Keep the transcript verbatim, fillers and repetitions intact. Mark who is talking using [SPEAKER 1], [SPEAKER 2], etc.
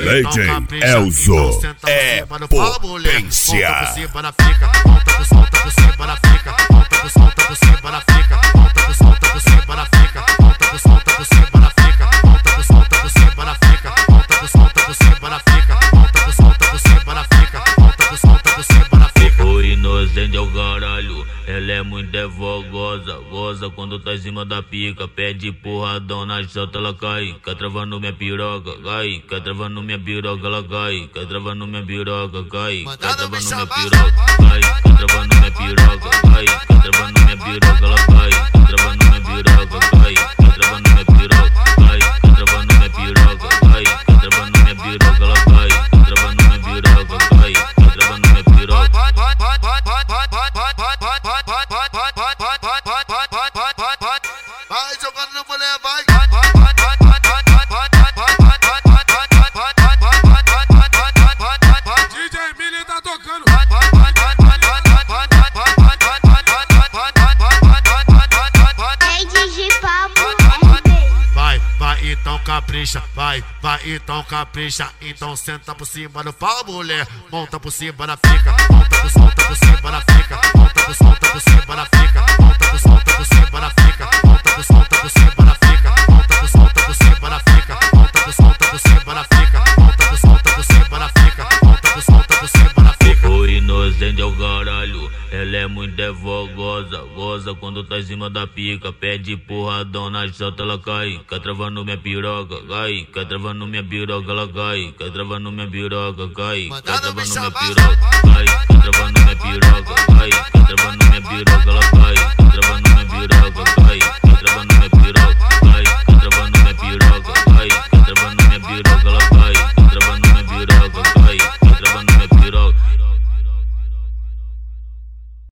[SPEAKER 1] D J Elzo é potência.
[SPEAKER 2] Monta por cima na pica, monta por solta por cima na pica, monta por solta por cima na pica, monta por solta por cima na pica, monta por solta por cima na pica, monta por solta por cima na pica, monta por solta por cima na pica, monta por solta por cima na pica, monta por solta por cima na pica.
[SPEAKER 3] O inocente é o caralho, ela é muito devogosa, goza quando tá em cima da pica, pede porradão na chota, ela cai, quer travando minha piroca, cai, quer travando minha piroca, ela cai, quer travando minha piroca, cai, quer travando minha piroca, cai, quer travando minha piroca, cai, quer travando minha piroca, ela cai, quer travando minha piroca, cai, quer travando minha piroca, cai, quer travando minha piroca, cai, quer travando minha piroca, ela cai, quer travando minha piroca, cai, quer travando minha piroca.
[SPEAKER 2] Vai jogando no mulher, vai. D J Mili tá tocando.
[SPEAKER 4] É D J Papo.
[SPEAKER 2] Vai, vai então capricha, vai, vai então capricha. Então senta por cima do pau, mulher. Monta por cima da pica, monta por solta por cima da pica, monta por solta por cima da pica, monta por solta por cima da pica, monta por solta por cima da pica, monta por solta por cima da pica, monta por solta por cima da pica, monta por solta por cima da pica, monta por solta por cima da pica.
[SPEAKER 3] O inocente é o caralho, ela é muito devogosa, goza quando tá em cima da pica, pede porradão na chota, ela cai, quer travando minha piroca, cai, quer travando minha piroca, ela cai, quer travando minha piroca, cai, quer travando minha piroca, cai, quer travando minha piroca.